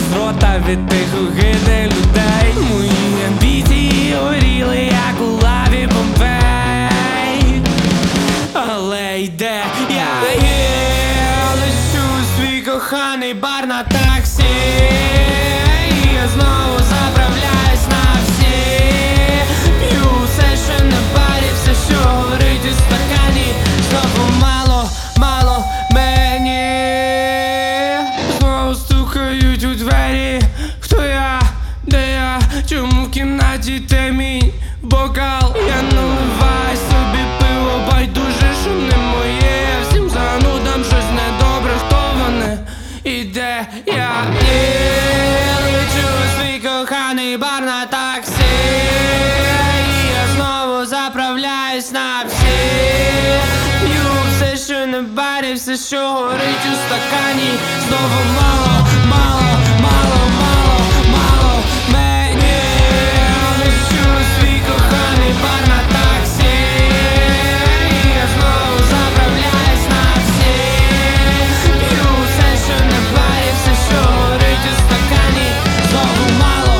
з рота від тих огиди людей. Мої амбіції горіли, як у лаві Помпей. Але йде я лечу свій коханий бар на таксі. Я знову заправляюсь на всі. П'ю все, що на барі, все, що горить у стакані. Знову мало мені. Знову стукають у двері. Хто я? Де я? Чому в кімнаті темінь? Бокал я наливаю собі пиво, байдуже, що не моє. Всім занудам щось недобре, хто вони? І де я? Лечу у свій коханий бар на таксі. Я знову заправляюсь на всі. П'ю все, що на барі, все, що горить у стакані. Знову мало мені. Лечу у свій коханий бар на таксі. Я знову заправляюсь на всі. П'ю все, що на барі, все, що горить у стакані. Знову мало.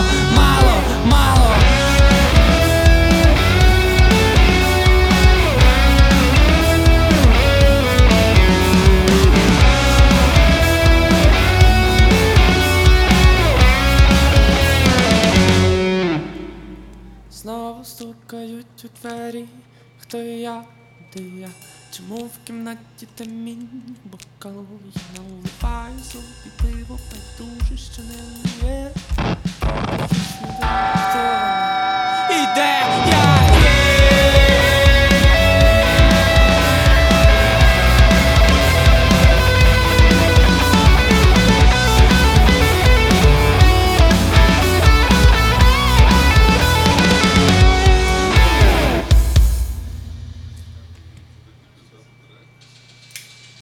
Знову стукають у двері. Хто я? Де я? Чому в кімнаті темінь? Бокал я наливаю собі пиво, байдуже, що не є.